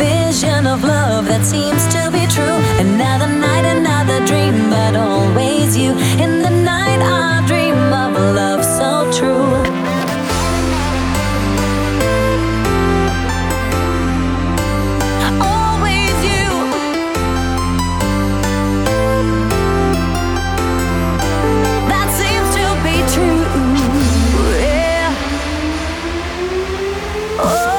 vision of love that seems to be true. Another night, another dream, but always you. In the night I dream of a love so true. Always you. That seems to be true. Yeah. Oh.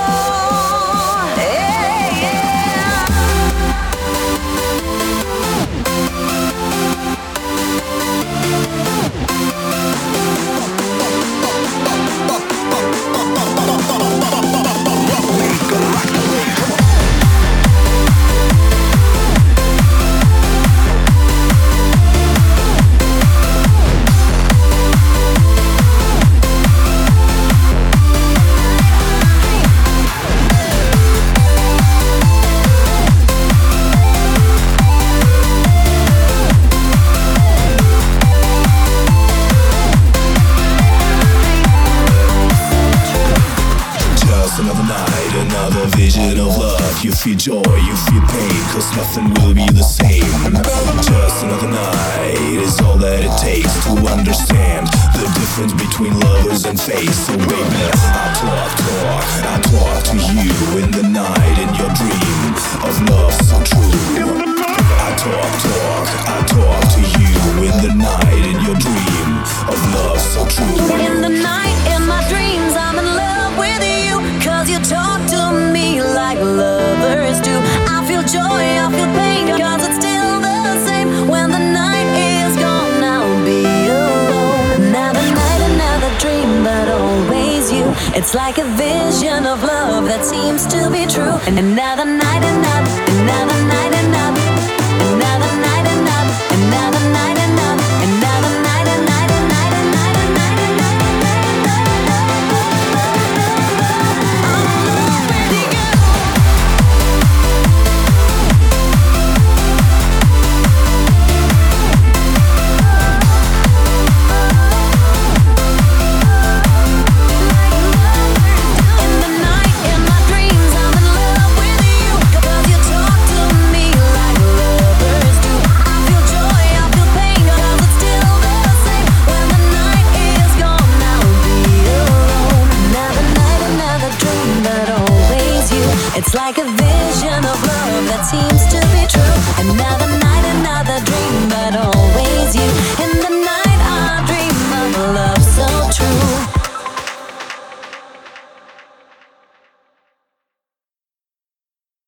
Another vision of love. You feel joy, you feel pain, cause nothing will be the same. Just another night is all that it takes to understand the difference between lovers and fate. So baby, I talk to you in the night, in your dream of love so true. I talk to you in the night, in your dream of love so true. In the night, in my dreams, I'm in love with you, cause you talk to me like lovers do. I feel joy, I feel pain, cause it's still the same. When the night is gone, I'll be alone. Another night, another dream, but always you. It's like a vision of love that seems to be true. And another night, another